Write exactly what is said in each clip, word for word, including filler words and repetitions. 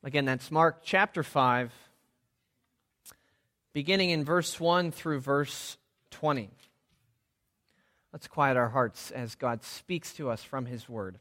Again, that's Mark chapter five, beginning in verse one through verse twenty. Let's quiet our hearts as God speaks to us from His Word.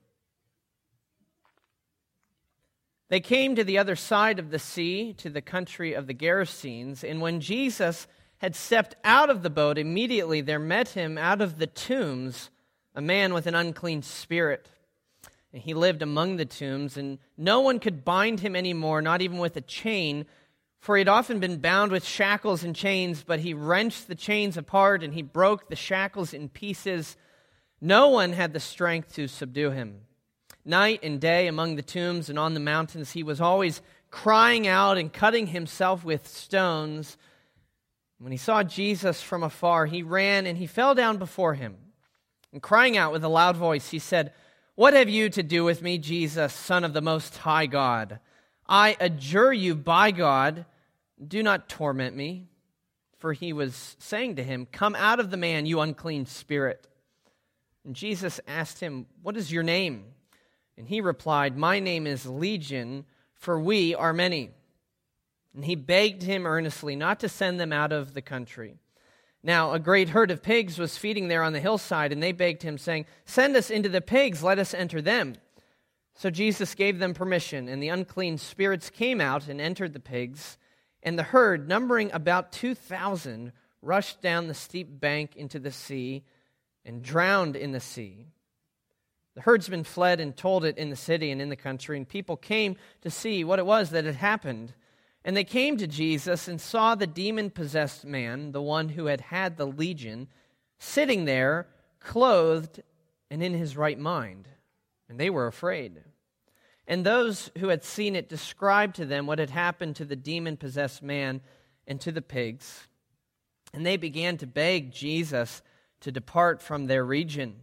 They came to the other side of the sea, to the country of the Gerasenes, and when Jesus had stepped out of the boat, immediately there met him out of the tombs a man with an unclean spirit. And he lived among the tombs, and no one could bind him anymore, not even with a chain, for he had often been bound with shackles and chains, but he wrenched the chains apart, and he broke the shackles in pieces. No one had the strength to subdue him. Night and day among the tombs and on the mountains, he was always crying out and cutting himself with stones. When he saw Jesus from afar, he ran and he fell down before him. And crying out with a loud voice, he said, "What have you to do with me, Jesus, Son of the Most High God? I adjure you by God, do not torment me." For he was saying to him, "Come out of the man, you unclean spirit." And Jesus asked him, "What is your name?" And he replied, "My name is Legion, for we are many." And he begged him earnestly not to send them out of the country. Now a great herd of pigs was feeding there on the hillside, and they begged him, saying, "Send us into the pigs, let us enter them." So Jesus gave them permission, and the unclean spirits came out and entered the pigs, and the herd, numbering about two thousand, rushed down the steep bank into the sea and drowned in the sea. The herdsmen fled and told it in the city and in the country, and people came to see what it was that had happened. And they came to Jesus and saw the demon-possessed man, the one who had had the legion, sitting there, clothed and in his right mind. And they were afraid. And those who had seen it described to them what had happened to the demon-possessed man and to the pigs. And they began to beg Jesus to depart from their region.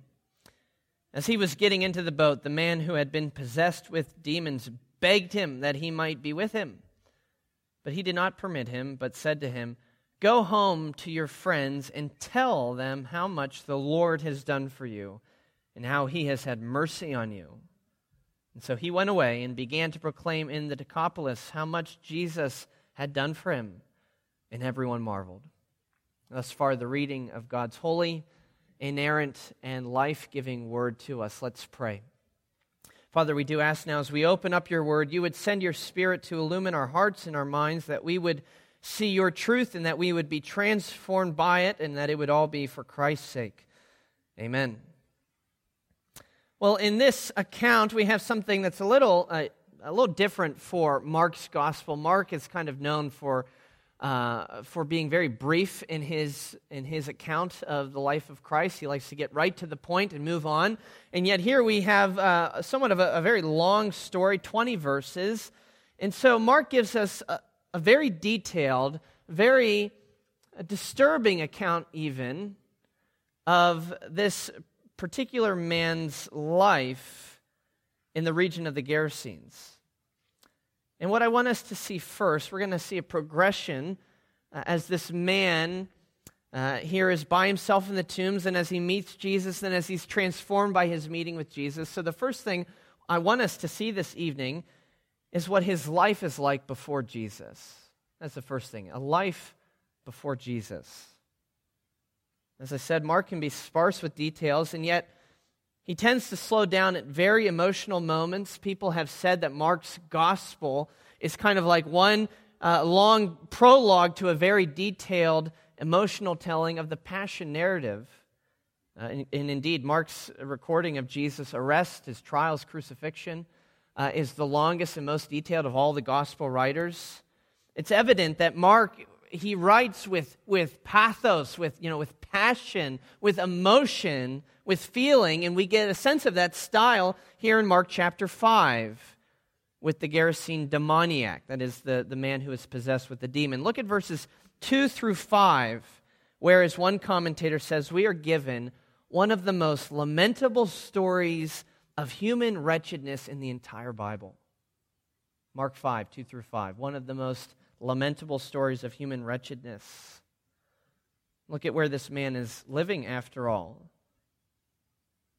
As he was getting into the boat, the man who had been possessed with demons begged him that he might be with him. But he did not permit him, but said to him, "Go home to your friends and tell them how much the Lord has done for you and how he has had mercy on you." And so he went away and began to proclaim in the Decapolis how much Jesus had done for him, and everyone marveled. Thus far, the reading of God's holy, inerrant, and life-giving word to us. Let's pray. Father, we do ask now as we open up your word, you would send your Spirit to illumine our hearts and our minds, that we would see your truth and that we would be transformed by it, and that it would all be for Christ's sake. Amen. Well, in this account, we have something that's a little uh, a little different for Mark's gospel. Mark is kind of known for uh, for being very brief in his in his account of the life of Christ. He likes to get right to the point and move on. And yet here we have uh, somewhat of a, a very long story, twenty verses. And so Mark gives us a, a very detailed, very disturbing account even of this particular man's life in the region of the Gerasenes. And what I want us to see first, we're going to see a progression uh, as this man uh, here is by himself in the tombs, and as he meets Jesus, and as he's transformed by his meeting with Jesus. So the first thing I want us to see this evening is what his life is like before Jesus. That's the first thing, a life before Jesus. As I said, Mark can be sparse with details, and yet he tends to slow down at very emotional moments. People have said that Mark's gospel is kind of like one uh, long prologue to a very detailed emotional telling of the Passion narrative. Uh, and, and indeed, Mark's recording of Jesus' arrest, his trials, crucifixion, uh, is the longest and most detailed of all the gospel writers. It's evident that Mark, he writes with, with pathos, with, you know, with passion, with emotion, with feeling, and we get a sense of that style here in Mark chapter five with the Gerasene demoniac, that is the, the man who is possessed with the demon. Look at verses two through five, where, as one commentator says, we are given one of the most lamentable stories of human wretchedness in the entire Bible. Mark five, two through five, one of the most lamentable stories of human wretchedness. Look at where this man is living after all.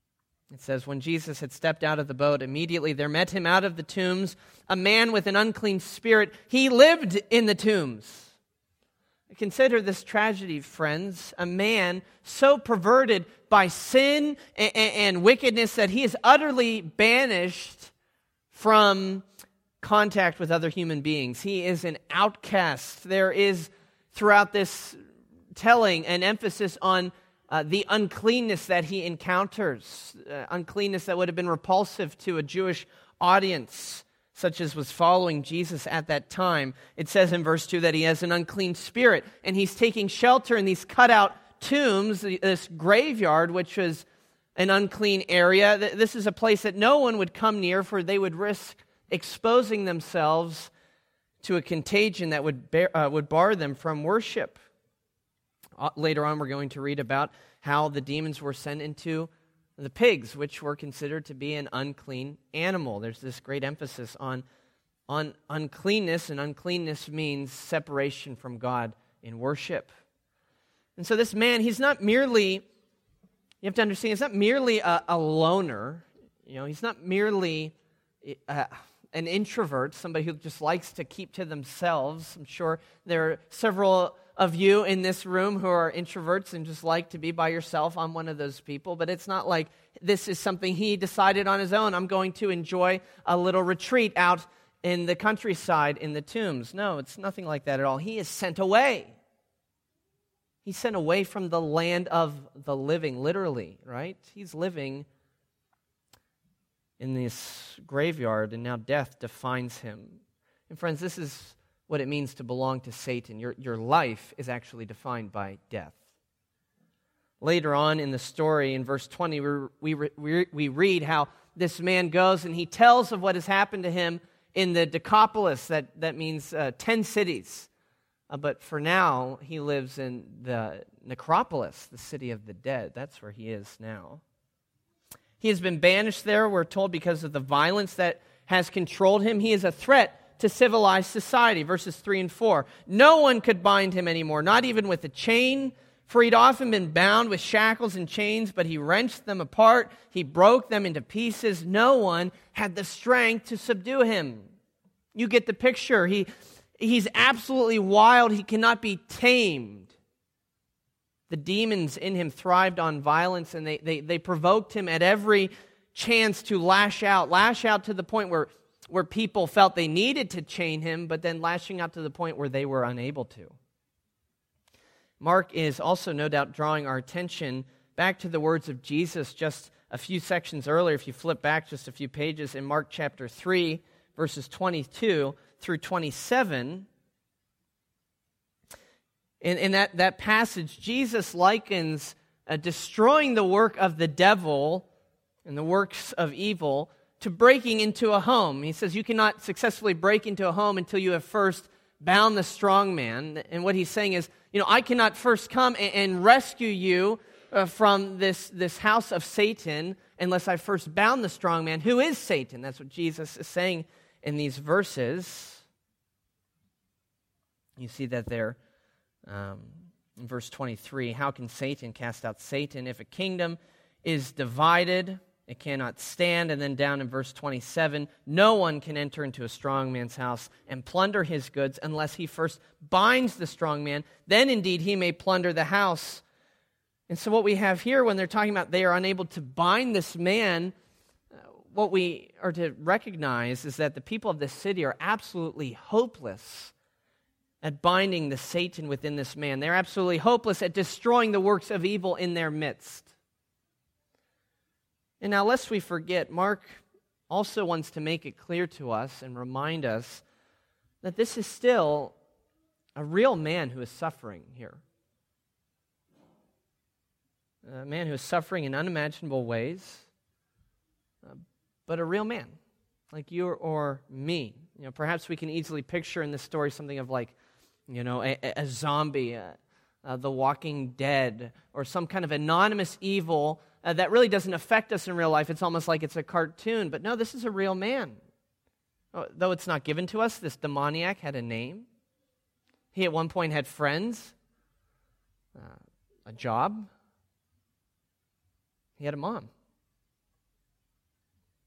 It says, when Jesus had stepped out of the boat, immediately there met him out of the tombs a man with an unclean spirit. He lived in the tombs. Consider this tragedy, friends. A man so perverted by sin and, and wickedness that he is utterly banished from contact with other human beings. He is an outcast. There is, throughout this telling, an emphasis on Uh, the uncleanness that he encounters, uh, uncleanness that would have been repulsive to a Jewish audience, such as was following Jesus at that time. It says in verse two that he has an unclean spirit, and he's taking shelter in these cutout tombs, this graveyard, which was an unclean area. This is a place that no one would come near, for they would risk exposing themselves to a contagion that would bear, uh, would bar them from worship. Later on, we're going to read about how the demons were sent into the pigs, which were considered to be an unclean animal. There's this great emphasis on, on uncleanness, and uncleanness means separation from God in worship. And so this man, he's not merely, you have to understand, he's not merely a, a loner. You know, he's not merely a, an introvert, somebody who just likes to keep to themselves. I'm sure there are several of you in this room who are introverts and just like to be by yourself. I'm one of those people, but it's not like this is something he decided on his own. I'm going to enjoy a little retreat out in the countryside in the tombs. No, it's nothing like that at all. He is sent away. He's sent away from the land of the living, literally, right? He's living in this graveyard, and now death defines him. And friends, this is what it means to belong to Satan. Your, your life is actually defined by death. Later on in the story, in verse twenty, we, we, we read how this man goes and he tells of what has happened to him in the Decapolis. That, that means uh, ten cities. Uh, but for now, he lives in the necropolis, the city of the dead. That's where he is now. He has been banished there, we're told, because of the violence that has controlled him. He is a threat to civilized society, verses three and four. No one could bind him anymore, not even with a chain, for he'd often been bound with shackles and chains, but he wrenched them apart. He broke them into pieces. No one had the strength to subdue him. You get the picture. He, he's absolutely wild. He cannot be tamed. The demons in him thrived on violence, and they, they, they provoked him at every chance to lash out, lash out to the point where where people felt they needed to chain him, but then lashing out to the point where they were unable to. Mark is also no doubt drawing our attention back to the words of Jesus just a few sections earlier. If you flip back just a few pages in Mark chapter three, verses twenty-two through twenty-seven, in, in that, that passage, Jesus likens uh, destroying the work of the devil and the works of evil to breaking into a home. He says you cannot successfully break into a home until you have first bound the strong man. And what he's saying is, you know, I cannot first come and, and rescue you uh, from this, this house of Satan unless I first bound the strong man, who is Satan. That's what Jesus is saying in these verses. You see that there um, in verse twenty-three. How can Satan cast out Satan? If a kingdom is divided, it cannot stand. And then down in verse twenty-seven, no one can enter into a strong man's house and plunder his goods unless he first binds the strong man. Then indeed he may plunder the house. And so what we have here when they're talking about they are unable to bind this man, uh, what we are to recognize is that the people of this city are absolutely hopeless at binding the Satan within this man. They're absolutely hopeless at destroying the works of evil in their midst. And now, lest we forget, Mark also wants to make it clear to us and remind us that this is still a real man who is suffering here. A man who is suffering in unimaginable ways, uh, but a real man, like you or me. You know, perhaps we can easily picture in this story something of like, you know, a, a zombie, uh, uh, the Walking Dead, or some kind of anonymous evil Uh, that really doesn't affect us in real life. It's almost like it's a cartoon. But no, this is a real man. Oh, though it's not given to us, this demoniac had a name. He at one point had friends, uh, a job. He had a mom.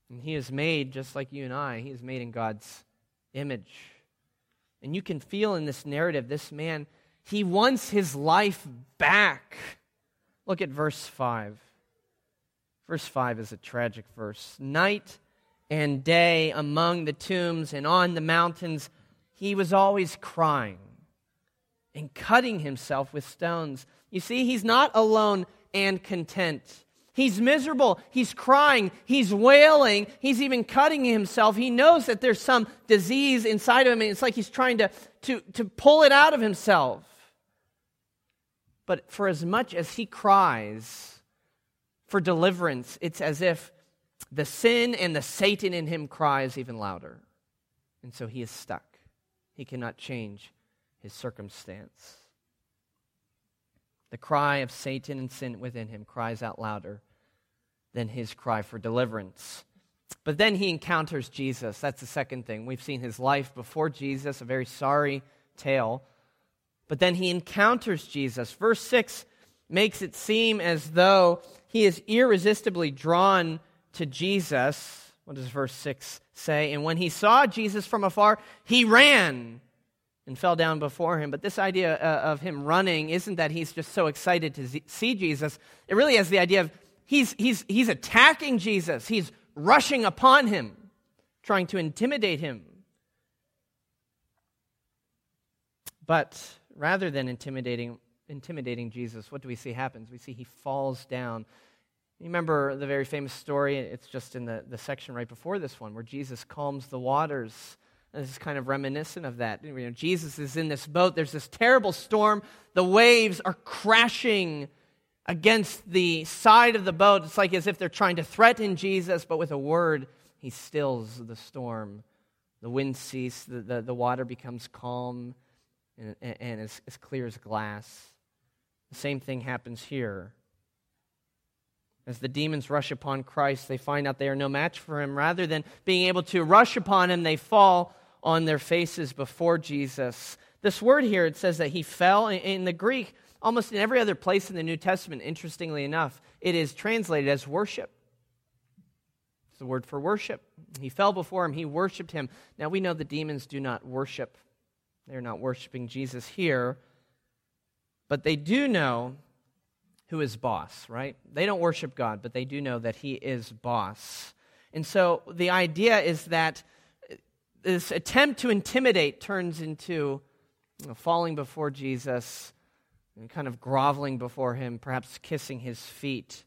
And he is made just like you and I. He is made in God's image. And you can feel in this narrative, this man, he wants his life back. Look at verse five. Verse five is a tragic verse. Night and day among the tombs and on the mountains, he was always crying and cutting himself with stones. You see, he's not alone and content. He's miserable. He's crying. He's wailing. He's even cutting himself. He knows that there's some disease inside of him, and it's like he's trying to, to, to pull it out of himself. But for as much as he cries for deliverance, it's as if the sin and the Satan in him cries even louder. And so he is stuck. He cannot change his circumstance. The cry of Satan and sin within him cries out louder than his cry for deliverance. But then he encounters Jesus. That's the second thing. We've seen his life before Jesus, a very sorry tale. But then he encounters Jesus. Verse six makes it seem as though he is irresistibly drawn to Jesus. What does verse six say? And when he saw Jesus from afar, he ran and fell down before him. But this idea uh, of him running isn't that he's just so excited to z- see Jesus. It really has the idea of he's, he's, he's attacking Jesus. He's rushing upon him, trying to intimidate him. But rather than intimidating, intimidating Jesus, what do we see happens? We see he falls down. You remember the very famous story, it's just in the, the section right before this one, where Jesus calms the waters. This is kind of reminiscent of that. You know, Jesus is in this boat. There's this terrible storm. The waves are crashing against the side of the boat. It's like as if they're trying to threaten Jesus, but with a word, he stills the storm. The wind ceases. The, the, the water becomes calm and, and as, as clear as glass. The same thing happens here. As the demons rush upon Christ, they find out they are no match for him. Rather than being able to rush upon him, they fall on their faces before Jesus. This word here, it says that he fell. In the Greek, almost in every other place in the New Testament, interestingly enough, it is translated as worship. It's the word for worship. He fell before him. He worshiped him. Now, we know the demons do not worship. They're not worshiping Jesus here. But they do know who is boss, right? They don't worship God, but they do know that he is boss. And so the idea is that this attempt to intimidate turns into you know, falling before Jesus and kind of groveling before him, perhaps kissing his feet.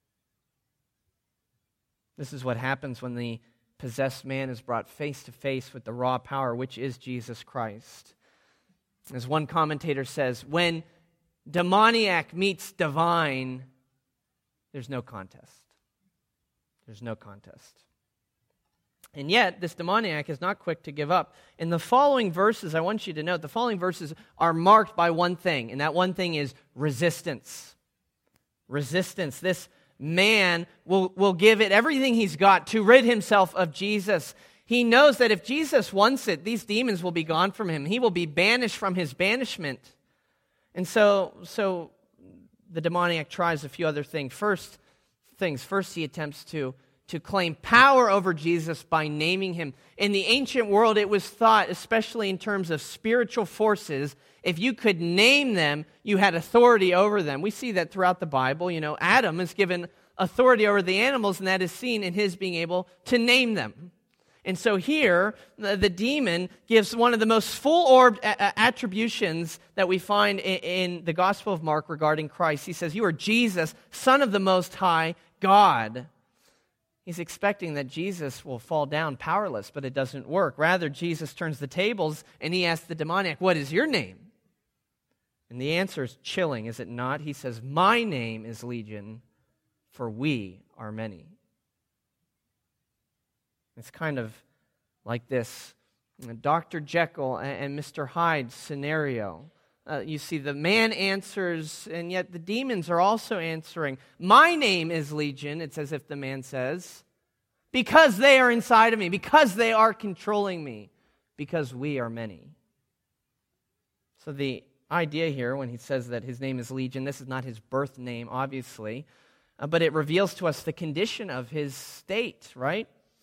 This is what happens when the possessed man is brought face to face with the raw power, which is Jesus Christ. As one commentator says, when demoniac meets divine, there's no contest. There's no contest. And yet, this demoniac is not quick to give up. In the following verses, I want you to note, the following verses are marked by one thing, and that one thing is resistance. Resistance. This man will, will give it everything he's got to rid himself of Jesus. He knows that if Jesus wants it, these demons will be gone from him. He will be banished from his banishment. And so, so the demoniac tries a few other things. First, things. First, he attempts to, to claim power over Jesus by naming him. In the ancient world, it was thought, especially in terms of spiritual forces, if you could name them, you had authority over them. We see that throughout the Bible. You know, Adam is given authority over the animals, and that is seen in his being able to name them. And so here, the, the demon gives one of the most full-orbed a- attributions that we find in, in the Gospel of Mark regarding Christ. He says, "You are Jesus, Son of the Most High God." He's expecting that Jesus will fall down powerless, but it doesn't work. Rather, Jesus turns the tables and he asks the demoniac, "What is your name?" And the answer is chilling, is it not? He says, "My name is Legion, for we are many." It's kind of like this Doctor Jekyll and Mister Hyde scenario. Uh, you see, the man answers, and yet the demons are also answering. "My name is Legion," it's as if the man says, "because they are inside of me, because they are controlling me, because we are many." So the idea here, when he says that his name is Legion, this is not his birth name, obviously, uh, but it reveals to us the condition of his state, right?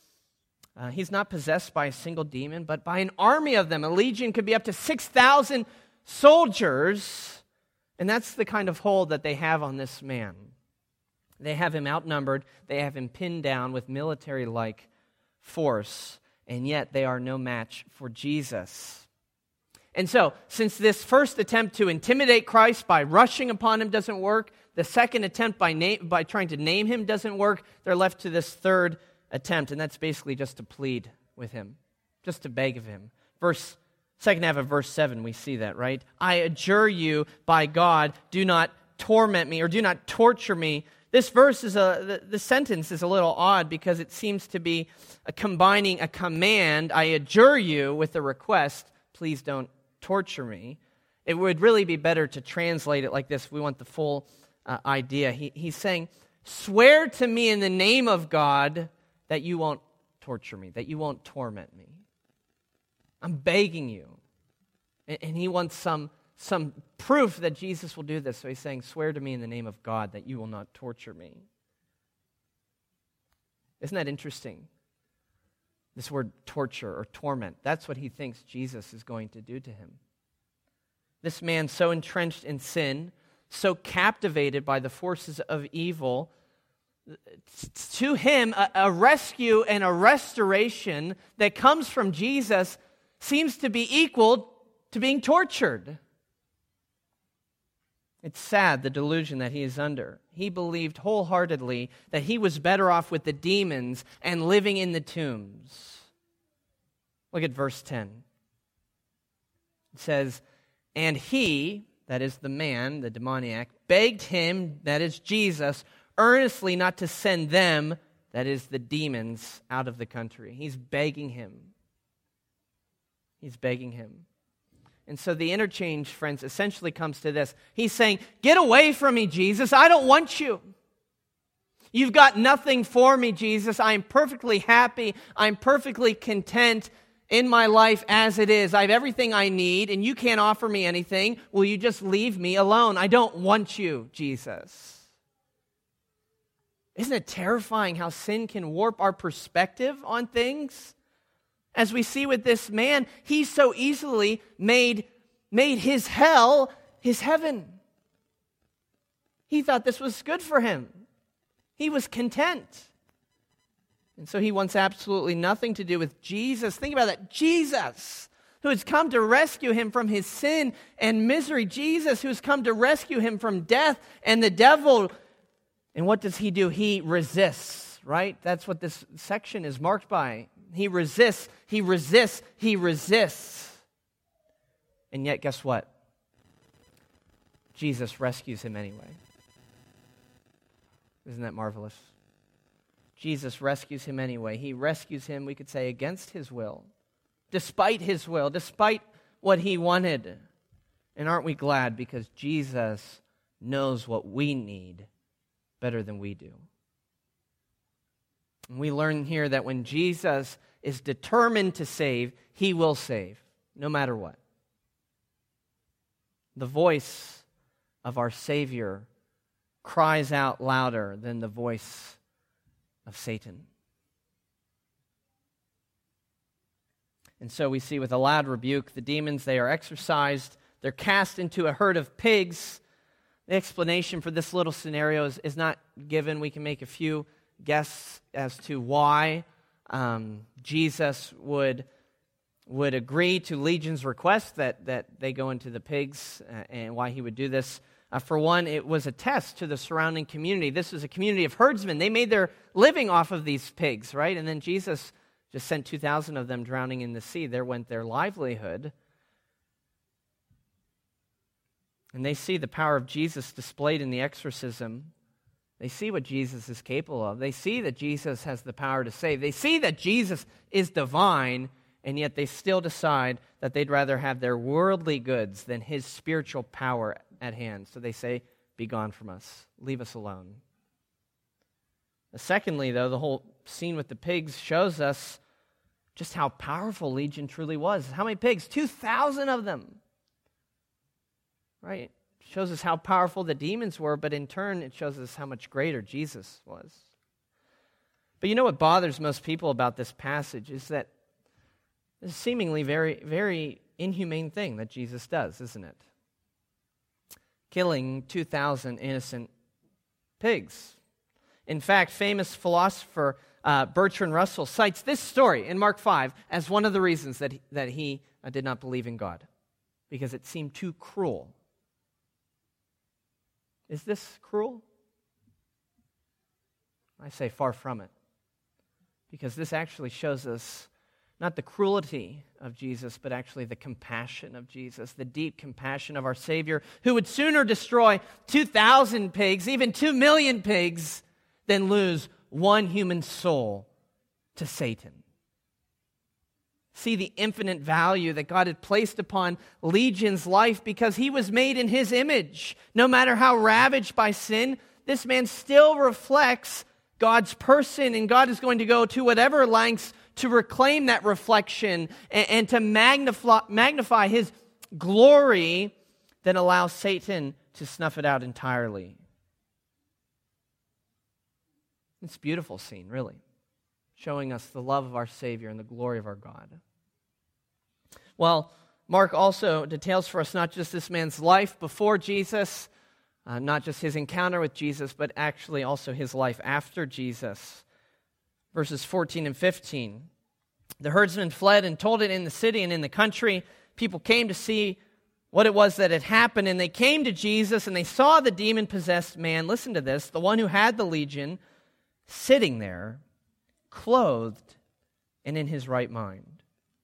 Uh, he's not possessed by a single demon, but by an army of them. A legion could be up to six thousand soldiers, and that's the kind of hold that they have on this man. They have him outnumbered. They have him pinned down with military-like force, and yet they are no match for Jesus. And so, since this first attempt to intimidate Christ by rushing upon him doesn't work, the second attempt by name, by trying to name him doesn't work, they're left to this third attempt, and that's basically just to plead with him, just to beg of him. Verse second half of verse seven, we see that, right? I adjure you by God, do not torment me or do not torture me. This verse is a, the, the sentence is a little odd because it seems to be a combining a command, I adjure you, with a request, please don't torture me. It would really be better to translate it like this. We want the full uh, idea. He, he's saying, swear to me in the name of God that you won't torture me, that you won't torment me. I'm begging you. And, and he wants some Some proof that Jesus will do this. So he's saying, swear to me in the name of God that you will not torture me. Isn't that interesting? This word torture or torment, that's what he thinks Jesus is going to do to him. This man so entrenched in sin, so captivated by the forces of evil, to him a, a rescue and a restoration that comes from Jesus seems to be equal to being tortured. It's sad, the delusion that he is under. He believed wholeheartedly that he was better off with the demons and living in the tombs. Look at verse ten. It says, and he, that is the man, the demoniac, begged him, that is Jesus, earnestly not to send them, that is the demons, out of the country. He's begging him. He's begging him. And so the interchange, friends, essentially comes to this. He's saying, get away from me, Jesus. I don't want you. You've got nothing for me, Jesus. I'm perfectly happy. I'm perfectly content in my life as it is. I have everything I need, and you can't offer me anything. Will you just leave me alone? I don't want you, Jesus. Isn't it terrifying how sin can warp our perspective on things? As we see with this man, he so easily made, made his hell his heaven. He thought this was good for him. He was content. And so he wants absolutely nothing to do with Jesus. Think about that. Jesus, who has come to rescue him from his sin and misery. Jesus, who has come to rescue him from death and the devil. And what does he do? He resists, right? That's what this section is marked by. He resists, he resists, he resists. And yet, guess what? Jesus rescues him anyway. Isn't that marvelous? Jesus rescues him anyway. He rescues him, we could say, against his will, despite his will, despite what he wanted. And aren't we glad? Because Jesus knows what we need better than we do. And we learn here that when Jesus is determined to save, he will save, no matter what. The voice of our Savior cries out louder than the voice of Satan. And so we see with a loud rebuke, the demons, they are exorcised, they're cast into a herd of pigs. The explanation for this little scenario is, is not given. We can make a few guess as to why um, Jesus would would agree to Legion's request that, that they go into the pigs uh, and why he would do this. Uh, for one, it was a test to the surrounding community. This was a community of herdsmen. They made their living off of these pigs, right? And then Jesus just sent two thousand of them drowning in the sea. There went their livelihood. And they see the power of Jesus displayed in the exorcism. They see what Jesus is capable of. They see that Jesus has the power to save. They see that Jesus is divine, and yet they still decide that they'd rather have their worldly goods than his spiritual power at hand. So they say, be gone from us. Leave us alone. Secondly, though, the whole scene with the pigs shows us just how powerful Legion truly was. How many pigs? two thousand of them. Right? Shows us how powerful the demons were, but in turn, it shows us how much greater Jesus was. But you know what bothers most people about this passage is that it's a seemingly very, very inhumane thing that Jesus does, isn't it? Killing two thousand innocent pigs. In fact, famous philosopher uh, Bertrand Russell cites this story in Mark five as one of the reasons that he, that he uh, did not believe in God, because it seemed too cruel. Is this cruel? I say far from it, because this actually shows us not the cruelty of Jesus, but actually the compassion of Jesus, the deep compassion of our Savior, who would sooner destroy two thousand pigs, even two million pigs, than lose one human soul to Satan. See the infinite value that God had placed upon Legion's life because he was made in his image. No matter how ravaged by sin, this man still reflects God's person, and God is going to go to whatever lengths to reclaim that reflection and, and to magnify, magnify his glory that allows Satan to snuff it out entirely. It's a beautiful scene, really, showing us the love of our Savior and the glory of our God. Well, Mark also details for us not just this man's life before Jesus, uh, not just his encounter with Jesus, but actually also his life after Jesus. Verses fourteen and fifteen. The herdsmen fled and told it in the city and in the country. People came to see what it was that had happened, and they came to Jesus and they saw the demon-possessed man, listen to this, the one who had the legion, sitting there, clothed and in his right mind.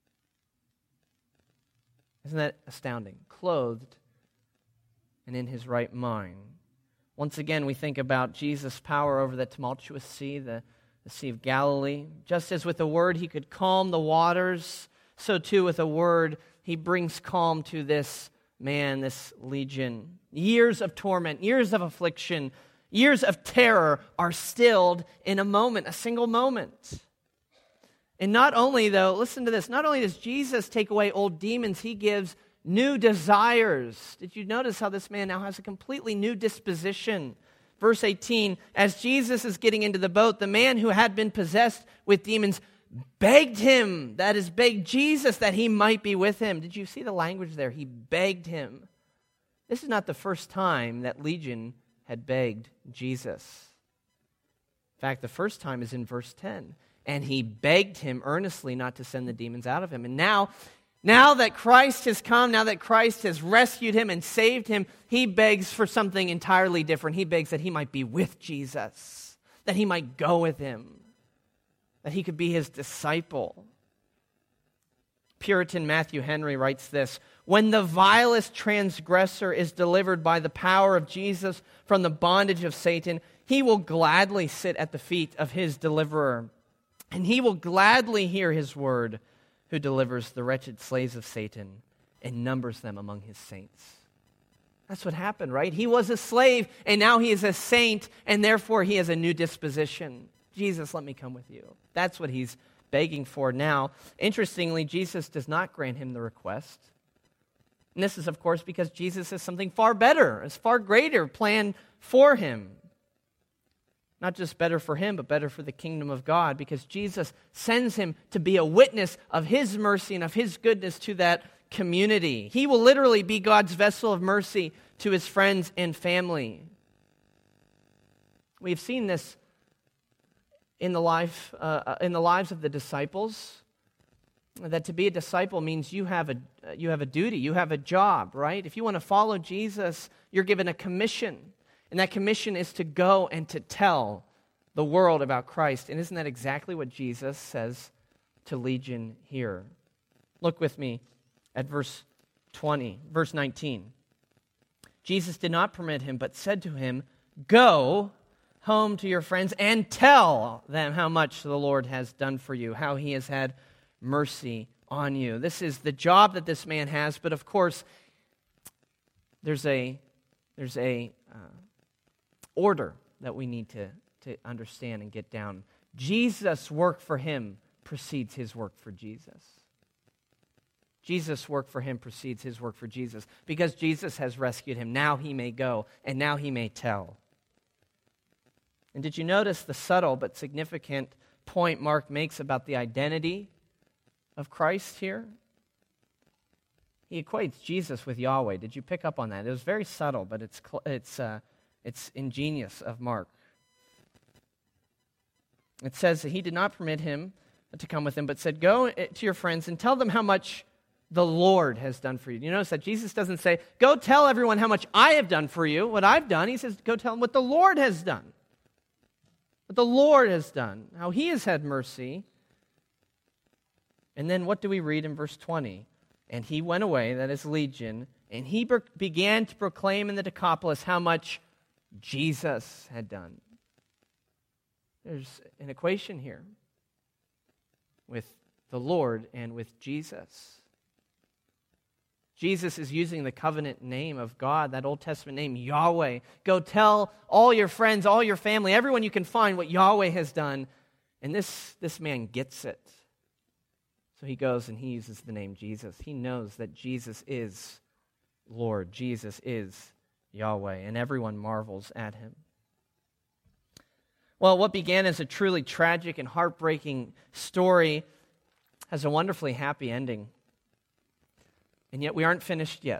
Isn't that astounding? Clothed and in his right mind. Once again, we think about Jesus' power over the tumultuous sea, the, the Sea of Galilee. Just as with a word he could calm the waters, so too with a word he brings calm to this man, this legion. Years of torment, years of affliction, years of terror are stilled in a moment, a single moment. And not only, though, listen to this, not only does Jesus take away old demons, he gives new desires. Did you notice how this man now has a completely new disposition? Verse eighteen, as Jesus is getting into the boat, the man who had been possessed with demons begged him, that is, begged Jesus that he might be with him. Did you see the language there? He begged him. This is not the first time that Legion had begged Jesus. In fact, the first time is in verse ten. And he begged him earnestly not to send the demons out of him. And now, now that Christ has come, now that Christ has rescued him and saved him, he begs for something entirely different. He begs that he might be with Jesus, that he might go with him, that he could be his disciple. Puritan Matthew Henry writes this, when the vilest transgressor is delivered by the power of Jesus from the bondage of Satan, he will gladly sit at the feet of his deliverer, and he will gladly hear his word, who delivers the wretched slaves of Satan and numbers them among his saints. That's what happened, right? He was a slave, and now he is a saint, and therefore he has a new disposition. Jesus, let me come with you. That's what he's begging for now. Interestingly, Jesus does not grant him the request. And this is, of course, because Jesus has something far better, is far greater planned for him. Not just better for him, but better for the kingdom of God, because Jesus sends him to be a witness of his mercy and of his goodness to that community. He will literally be God's vessel of mercy to his friends and family. We've seen this in the life, uh, in the lives of the disciples, that to be a disciple means you have a you have a duty, you have a job, right? If you want to follow Jesus, you're given a commission. And that commission is to go and to tell the world about Christ. And isn't that exactly what Jesus says to Legion here? Look with me at verse twenty, verse nineteen. Jesus did not permit him, but said to him, go home to your friends and tell them how much the Lord has done for you, how he has had mercy on you. This is the job that this man has, but of course, there's a there's a uh, order that we need to, to understand and get down. Jesus' work for him precedes his work for Jesus. Jesus' work for him precedes his work for Jesus. Because Jesus has rescued him, now he may go, and now he may tell. And did you notice the subtle but significant point Mark makes about the identity of Christ here. He equates Jesus with Yahweh. Did you pick up on that? It was very subtle, but it's it's uh, it's ingenious of Mark. It says that he did not permit him to come with him, but said, "Go to your friends and tell them how much the Lord has done for you." You notice that Jesus doesn't say, "Go tell everyone how much I have done for you, what I've done." He says, "Go tell them what the Lord has done." What the Lord has done, how he has had mercy. And then what do we read in verse twenty? "And he went away," that is Legion, "and he be- began to proclaim in the Decapolis how much Jesus had done." There's an equation here with the Lord and with Jesus. Jesus is using the covenant name of God, that Old Testament name, Yahweh. Go tell all your friends, all your family, everyone you can find what Yahweh has done. And this, this man gets it. So he goes and he uses the name Jesus. He knows that Jesus is Lord. Jesus is Yahweh. And everyone marvels at him. Well, what began as a truly tragic and heartbreaking story has a wonderfully happy ending. And yet we aren't finished yet.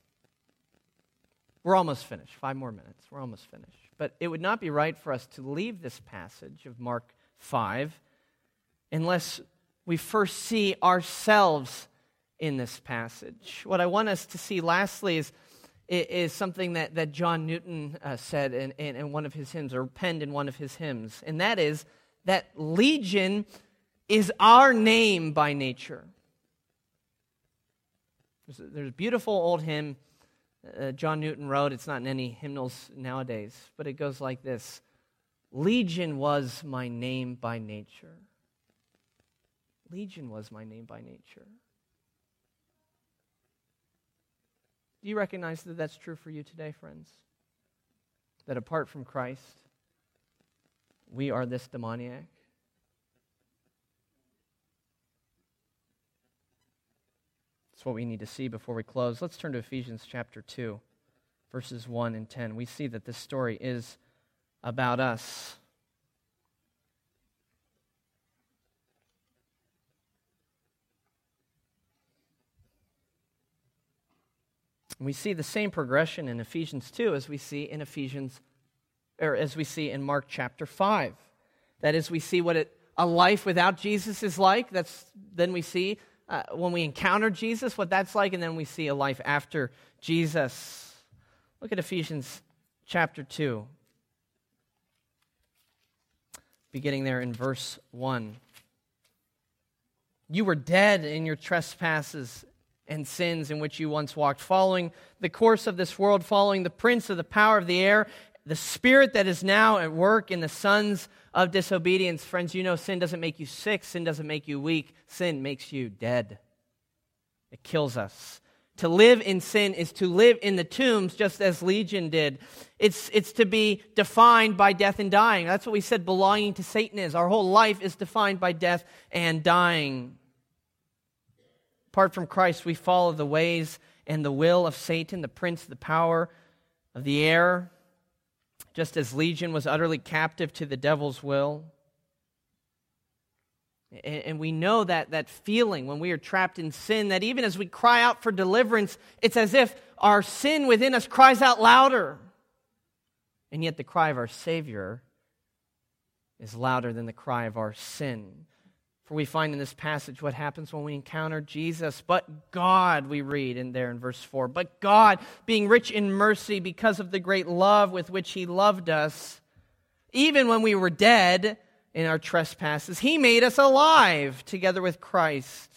We're almost finished. Five more minutes. We're almost finished. But it would not be right for us to leave this passage of Mark five unless we first see ourselves in this passage. What I want us to see lastly is, is something that, that John Newton uh, said in, in, in one of his hymns, or penned in one of his hymns, and that is that Legion is our name by nature. There's a, there's a beautiful old hymn uh, John Newton wrote. It's not in any hymnals nowadays, but it goes like this: "Legion was my name by nature." Legion was my name by nature. Do you recognize that that's true for you today, friends? That apart from Christ, we are this demoniac? That's what we need to see before we close. Let's turn to Ephesians chapter two, verses one and ten. We see that this story is about us. We see the same progression in Ephesians two as we see in Ephesians, or as we see in Mark chapter five. That is, we see what it, a life without Jesus is like. That's then we see uh, when we encounter Jesus what that's like, and then we see a life after Jesus. Look at Ephesians chapter two, beginning there in verse one. "You were dead in your trespasses and sins in which you once walked, following the course of this world, following the prince of the power of the air, the spirit that is now at work in the sons of disobedience." Friends, you know sin doesn't make you sick. Sin doesn't make you weak. Sin makes you dead. It kills us. To live in sin is to live in the tombs just as Legion did. It's, it's to be defined by death and dying. That's what we said belonging to Satan is. Our whole life is defined by death and dying. Apart from Christ, we follow the ways and the will of Satan, the prince of the power of the air, just as Legion was utterly captive to the devil's will. And we know that, that feeling when we are trapped in sin, that even as we cry out for deliverance, it's as if our sin within us cries out louder. And yet the cry of our Savior is louder than the cry of our sin. For we find in this passage what happens when we encounter Jesus. "But God," we read in there in verse four, "but God, being rich in mercy because of the great love with which He loved us, even when we were dead in our trespasses, He made us alive together with Christ.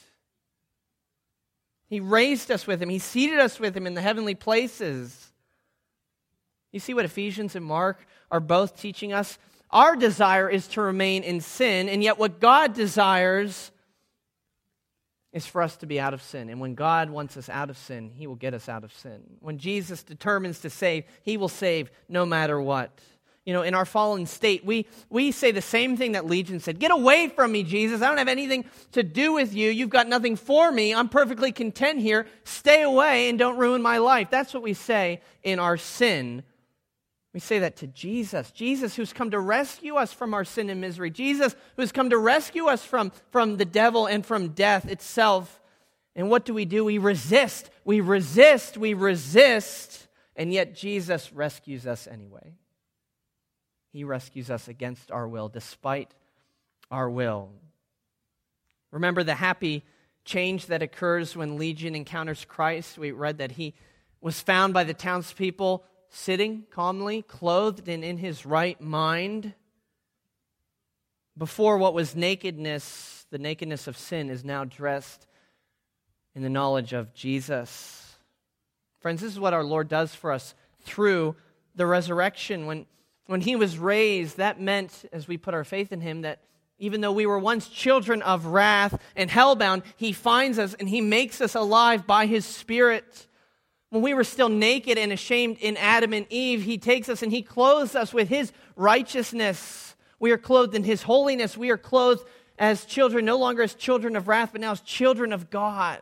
He raised us with Him. He seated us with Him in the heavenly places." You see what Ephesians and Mark are both teaching us? Our desire is to remain in sin, and yet what God desires is for us to be out of sin. And when God wants us out of sin, He will get us out of sin. When Jesus determines to save, He will save no matter what. You know, in our fallen state, we, we say the same thing that Legion said. "Get away from me, Jesus. I don't have anything to do with you. You've got nothing for me. I'm perfectly content here. Stay away and don't ruin my life." That's what we say in our sin. We say that to Jesus. Jesus who's come to rescue us from our sin and misery. Jesus who's come to rescue us from, from the devil and from death itself. And what do we do? We resist. We resist. We resist. And yet Jesus rescues us anyway. He rescues us against our will, despite our will. Remember the happy change that occurs when Legion encounters Christ? We read that he was found by the townspeople sitting calmly, clothed and in his right mind. Before, what was nakedness, the nakedness of sin, is now dressed in the knowledge of Jesus. Friends, this is what our Lord does for us through the resurrection. When, when he was raised, that meant, as we put our faith in him, that even though we were once children of wrath and hellbound, he finds us and he makes us alive by his Spirit. When we were still naked and ashamed in Adam and Eve, he takes us and he clothes us with his righteousness. We are clothed in his holiness. We are clothed as children, no longer as children of wrath, but now as children of God.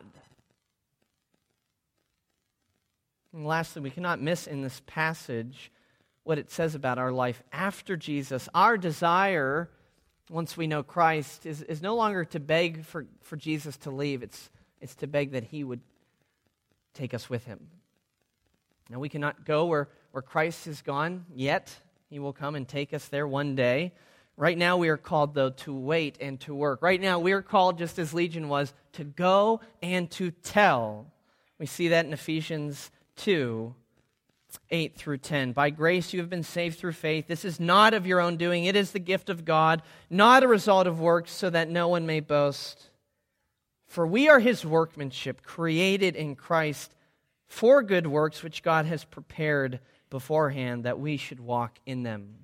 And lastly, we cannot miss in this passage what it says about our life after Jesus. Our desire, once we know Christ, is, is no longer to beg for, for Jesus to leave. It's, it's to beg that he would take us with him. Now, we cannot go where, where Christ has gone yet. He will come and take us there one day. Right now, we are called, though, to wait and to work. Right now, we are called, just as Legion was, to go and to tell. We see that in Ephesians two, eight through ten. By grace you have been saved through faith. This is not of your own doing. It is the gift of God, not a result of works, so that no one may boast. For we are his workmanship, created in Christ for good works, which God has prepared beforehand that we should walk in them.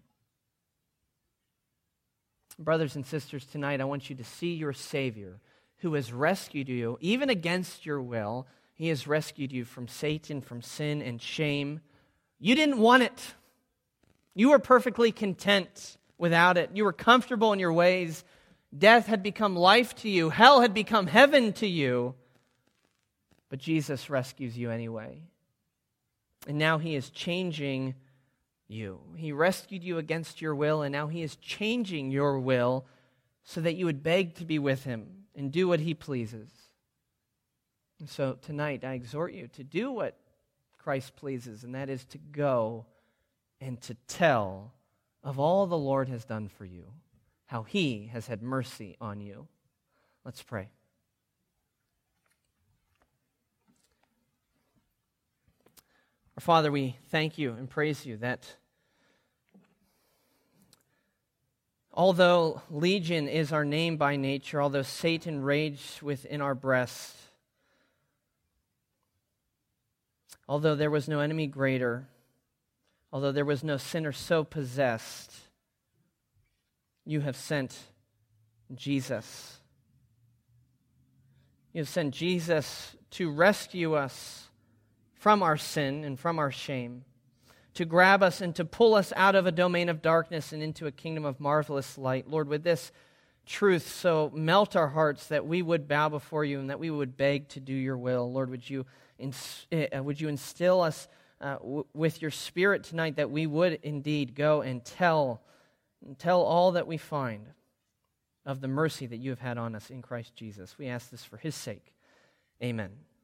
Brothers and sisters, tonight I want you to see your Savior who has rescued you, even against your will. He has rescued you from Satan, from sin and shame. You didn't want it. You were perfectly content without it. You were comfortable in your ways. Death had become life to you. Hell had become heaven to you. But Jesus rescues you anyway. And now he is changing you. He rescued you against your will, and now he is changing your will so that you would beg to be with him and do what he pleases. And so tonight I exhort you to do what Christ pleases, and that is to go and to tell of all the Lord has done for you, how he has had mercy on you. Let's pray. Our Father, we thank you and praise you that although Legion is our name by nature, although Satan raged within our breast, although there was no enemy greater, although there was no sinner so possessed, you have sent Jesus. You have sent Jesus to rescue us from our sin and from our shame, to grab us and to pull us out of a domain of darkness and into a kingdom of marvelous light. Lord, with this truth so melt our hearts that we would bow before you and that we would beg to do your will. Lord, would you ins- uh, would you instill us uh, w- with your Spirit tonight that we would indeed go and tell, and tell all that we find of the mercy that you have had on us in Christ Jesus. We ask this for his sake. Amen.